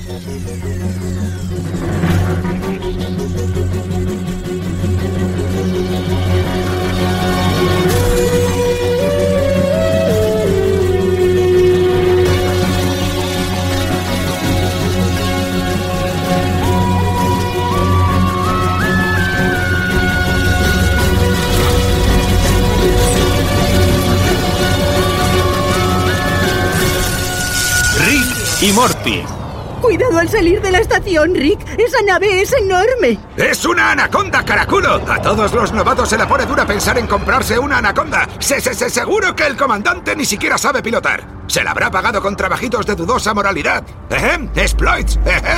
Y Morty. Cuidado al salir de la estación, Rick. Esa nave es enorme. ¡Es una anaconda, caraculo! A todos los novatos se la pone dura pensar en comprarse una anaconda. Seguro que el comandante ni siquiera sabe pilotar. Se la habrá pagado con trabajitos de dudosa moralidad. Exploits.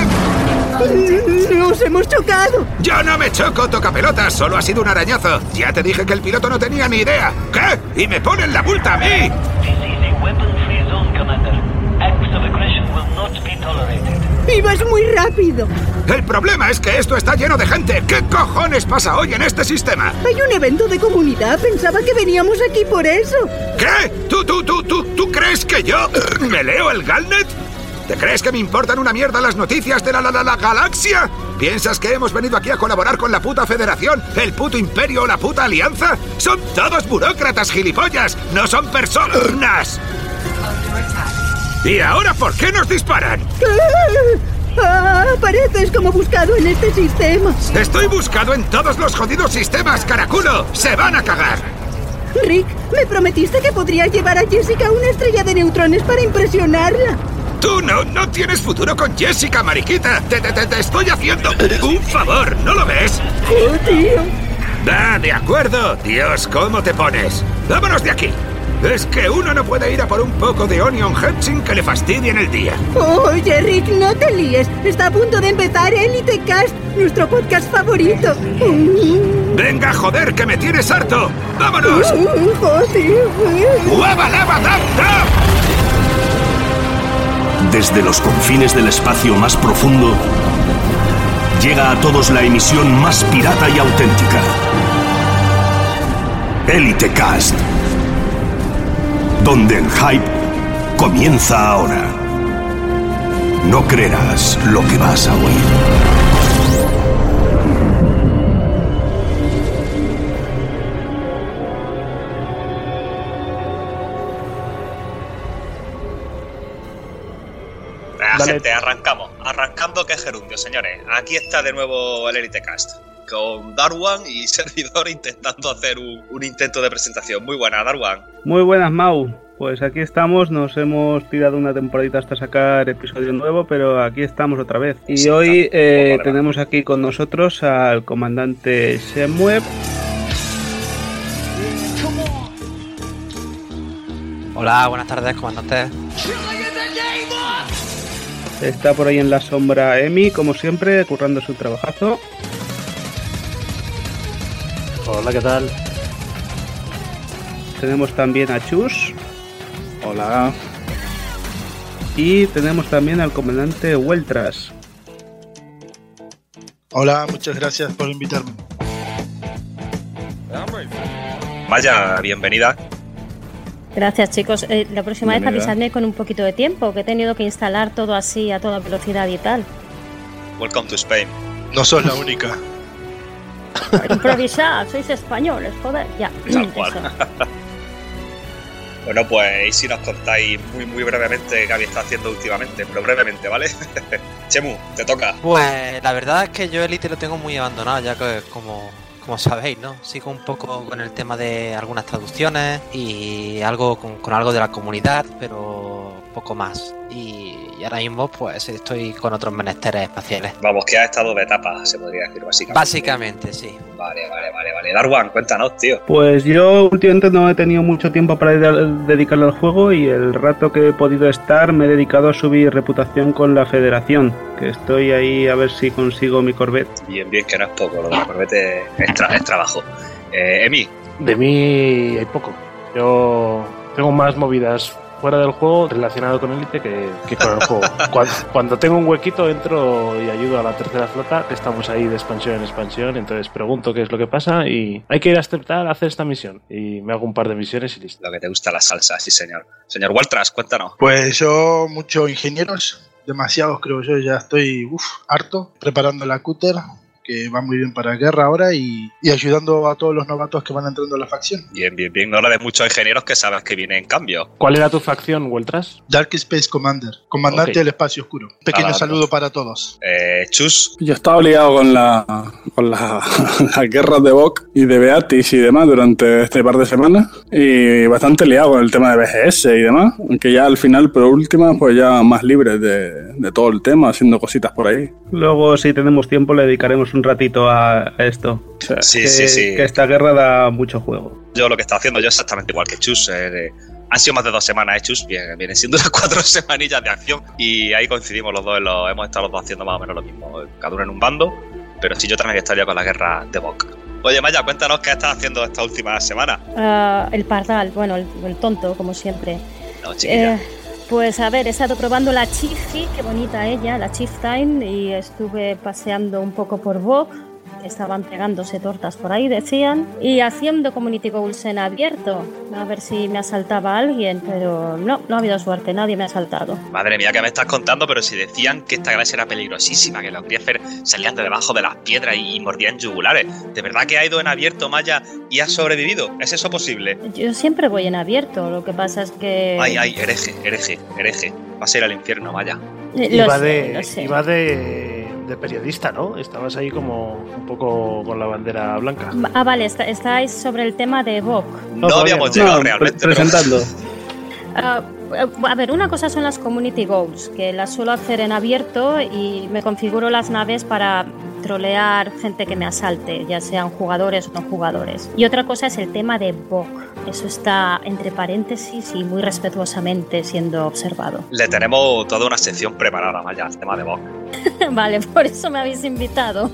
Nos hemos chocado. Yo no me choco, tocapelotas. Solo ha sido un arañazo. Ya te dije que el piloto no tenía ni idea. ¿Qué? ¿Y me ponen la multa a mí? Ibas muy rápido. El problema es que esto está lleno de gente. ¿Qué cojones pasa hoy en este sistema? Hay un evento de comunidad. Pensaba que veníamos aquí por eso. ¿Qué? ¿Tú crees que yo me leo el Galnet? ¿Te crees que me importan una mierda las noticias de la galaxia? ¿Piensas que hemos venido aquí a colaborar con la puta federación, el puto imperio o la puta alianza? Son todos burócratas, gilipollas. No son personas. ¿Y ahora por qué nos disparan? Pareces como buscado en este sistema. Estoy buscado en todos los jodidos sistemas, caraculo. ¡Se van a cagar! Rick, me prometiste que podrías llevar a Jessica a una estrella de neutrones para impresionarla. Tú no tienes futuro con Jessica, mariquita. Te estoy haciendo un favor, ¿no lo ves? ¡Oh, tío! De acuerdo. Dios, ¿cómo te pones? ¡Vámonos de aquí! Es que uno no puede ir a por un poco de Onion Head sin que le fastidien el día. Oye, Rick, no te líes. Está a punto de empezar Elite Cast, nuestro podcast favorito. Venga, joder, que me tienes harto. ¡Vámonos! ¡Joder! Desde los confines del espacio más profundo, llega a todos la emisión más pirata y auténtica. Elite Cast. Donde el hype comienza ahora. No creerás lo que vas a oír. Gente, arrancamos. Arrancando que gerundio, señores. Aquí está de nuevo el Elite Cast, con Darwan y servidor intentando hacer un intento de presentación. Muy buena, Darwan. Muy buenas, Mau. Pues aquí estamos, nos hemos tirado una temporadita hasta sacar episodio nuevo, pero aquí estamos otra vez. Y sí, hoy tenemos aquí con nosotros al comandante Shemueb. Hola, buenas tardes, comandante. Está por ahí en la sombra Emi, como siempre, currando su trabajazo. Hola, ¿qué tal? Tenemos también a Chus. Hola. Y tenemos también al comandante Hueltras. Hola, muchas gracias por invitarme. Vaya, bienvenida. Gracias, chicos. La próxima vez avisadme con un poquito de tiempo, que he tenido que instalar todo así a toda velocidad y tal. Welcome to Spain. No sos la única. Improvisad, sois españoles, joder, ya. Tal cual. Bueno, pues y si nos contáis muy brevemente qué habéis estado haciendo últimamente, pero brevemente, ¿vale? Chemu, te toca. Pues la verdad es que yo Elite lo tengo muy abandonado, ya que como sabéis, ¿no? Sigo un poco con el tema de algunas traducciones y algo con algo de la comunidad, pero poco más. Y ahora mismo pues estoy con otros menesteres espaciales. Vamos, que ha estado de etapa, se podría decir básicamente. Básicamente, sí. Vale. Darwan, cuéntanos, tío. Pues yo últimamente no he tenido mucho tiempo para dedicarle al juego y el rato que he podido estar me he dedicado a subir reputación con la Federación, que estoy ahí a ver si consigo mi Corvette. Bien, que no es poco, lo de la Corvette es trabajo. Emi. De mí hay poco. Yo tengo más movidas fuera del juego relacionado con Elite que con el juego. Cuando tengo un huequito entro y ayudo a la tercera flota, que estamos ahí de expansión en expansión, entonces pregunto qué es lo que pasa y hay que ir a aceptar a hacer esta misión. Y me hago un par de misiones y listo. Lo que te gusta la salsa, sí señor. Señor Waltras, cuéntanos. Pues yo, muchos ingenieros, demasiados creo yo, ya estoy harto preparando la cúter, que va muy bien para guerra ahora y ayudando a todos los novatos que van entrando a la facción. Bien, no la de muchos ingenieros que sabes que viene en cambio. ¿Cuál era tu facción, Weltras? Dark Space Commander, comandante del espacio oscuro. Pequeño saludo para todos. Chus. Yo estaba liado con las guerras de Vok y de Beatis y demás durante este par de semanas y bastante liado con el tema de BGS y demás, aunque ya al final, por última, pues ya más libre de todo el tema, haciendo cositas por ahí. Luego, si tenemos tiempo, le dedicaremos un ratito a esto. Sí. Que esta guerra da mucho juego. Yo lo que está haciendo yo es exactamente igual que Chus. Han sido más de 2 semanas, Chus. Vienen siendo unas 4 semanillas de acción. Y ahí coincidimos los dos. Hemos estado los dos haciendo más o menos lo mismo. Cada uno en un bando. Pero sí, yo también estaría con la guerra de Vok. Oye, Maya, cuéntanos qué estás haciendo esta última semana. El pardal, bueno, el tonto, como siempre. No, chiquilla. Pues a ver, he estado probando la Chiefy, qué bonita ella, la Chieftain, y estuve paseando un poco por Vok, estaban pegándose tortas por ahí, decían, y haciendo Community Goals en abierto, a ver si me asaltaba alguien, pero no ha habido suerte, nadie me ha asaltado. Madre mía, ¿qué me estás contando? Pero si decían que esta galaxia era peligrosísima, que los Griefer salían de debajo de las piedras y mordían yugulares. ¿De verdad que ha ido en abierto, Maya, y has sobrevivido? ¿Es eso posible? Yo siempre voy en abierto, lo que pasa es que... Ay, hereje. Vas a ir al infierno, Maya. Iba de periodista, ¿no? Estabas ahí como un poco con la bandera blanca. Ah, vale, estáis sobre el tema de Vok. No habíamos llegado realmente. Presentando. A ver, una cosa son las Community Goals, que las suelo hacer en abierto y me configuro las naves para trolear gente que me asalte, ya sean jugadores o no jugadores. Y otra cosa es el tema de Vok. Eso está entre paréntesis y muy respetuosamente siendo observado. Le tenemos toda una sección preparada, Maya, al tema de Vok. Vale, por eso me habéis invitado.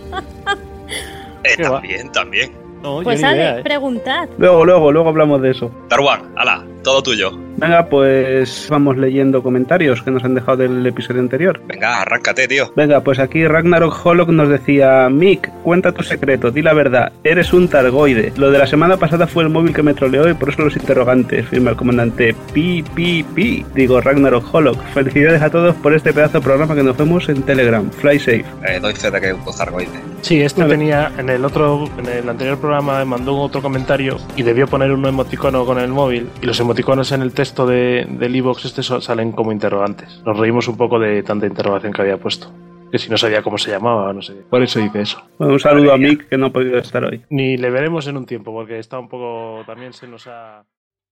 También. No, pues Ale, preguntad. Luego hablamos de eso. Darwan, ala, todo tuyo. Venga, pues vamos leyendo comentarios que nos han dejado del episodio anterior. Venga, arráncate, tío. Venga, pues aquí Ragnarok Hollock nos decía: Mick, cuenta tu secreto, di la verdad, eres un targoide. Lo de la semana pasada fue el móvil que me troleó y por eso los interrogantes. Firma el comandante Pi. Digo, Ragnarok Hollock. Felicidades a todos por este pedazo de programa que nos vemos en Telegram. Fly safe. Doy fe de que es un targoide. Sí, tenía en el anterior programa mandó otro comentario y debió poner un emoticono con el móvil y los emoticonos en el texto del iVoox salen como interrogantes. Nos reímos un poco de tanta interrogación que había puesto. Que si no sabía cómo se llamaba, no sé. Por eso dice eso. Bueno, un saludo a Mick, que no ha podido estar hoy. Ni le veremos en un tiempo, porque está un poco... También se nos ha...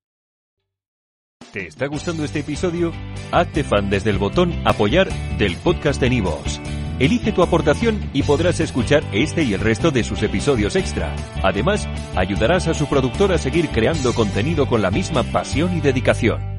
¿Te está gustando este episodio? Hazte fan desde el botón Apoyar del podcast de iVoox. Elige tu aportación y podrás escuchar este y el resto de sus episodios extra. Además, ayudarás a su productor a seguir creando contenido con la misma pasión y dedicación.